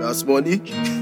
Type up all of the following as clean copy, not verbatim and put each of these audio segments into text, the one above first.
That's money.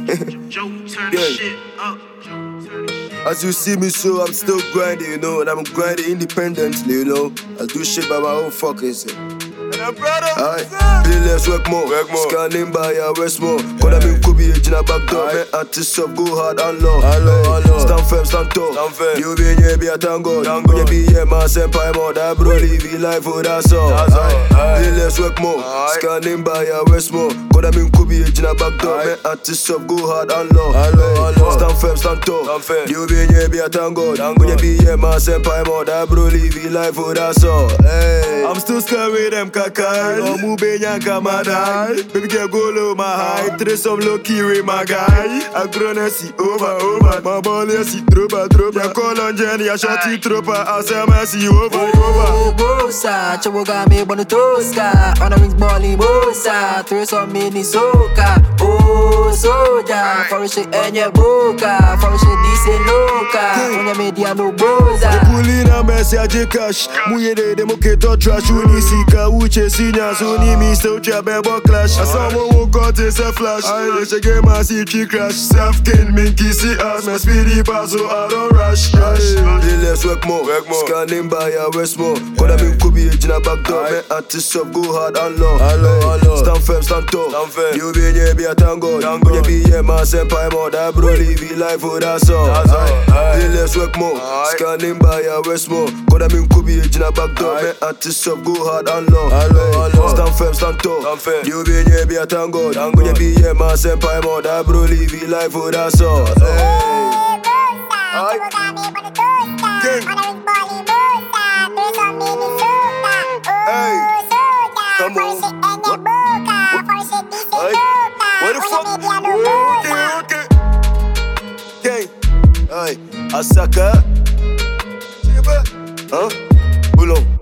Yeah. As you see me, so I'm still grinding, you know, and I'm grinding independently, you know. I do shit by my own fucking self. Aye, less work more. Scanning by a West more. Cause I mean, could be a Gina back door. Man, artists of go hard and low. Stand firm, stand tall. You be in here, be a tango. When you be here, man, senpai more. That bro, live your life, oh, that's all. Less work more. Scanning by a West more. Cause I mean, could be a Gina back door. Man, artists of go hard and low. Stand firm, stand tall. You be in here, be a tango. When you be here, man, senpai more. That bro, live your life, oh, that's all. I'm still scared with them kakai. Oh, mube nyanka madai. Baby girl go low my high. Trace some low key with my guy. I grown and see over. My ball is see dropa. Ya call on Jenny, I shot it tropa. I say I see over. Bosa, chaboga me bono tosca. On a rings balling bosa. Trace some mini soca. Oh, soja. For shit and your boca. For shit decent loca. On your media no boza. Pulling a message cash. Muye de demoketo trash. Unisika uche sinya. Suni mi still trap and clash. As someone who got is a flash. I let you get my CG crash. Self-kin minky see us. My speedy pass so I don't rush. Less work more. Scanning by a West more. Cause I mean could be a Gina back door. Man, artists of go hard and low. Stand firm, stand tall. You be in here, be a tango. When you be here, man, senpai more. That bro, live your life, oh, that's all. Less work more. Scanning by a West more. Cause I mean could be a Gina back door. Man, artists of go hard and low. Stand firm, stand tall. You be in here, be a tango. When you be here, man, senpai more. That bro, live your life, oh, that's all. Come on. What the fuck? Okay. Hey, Asaka. Huh? Boulon.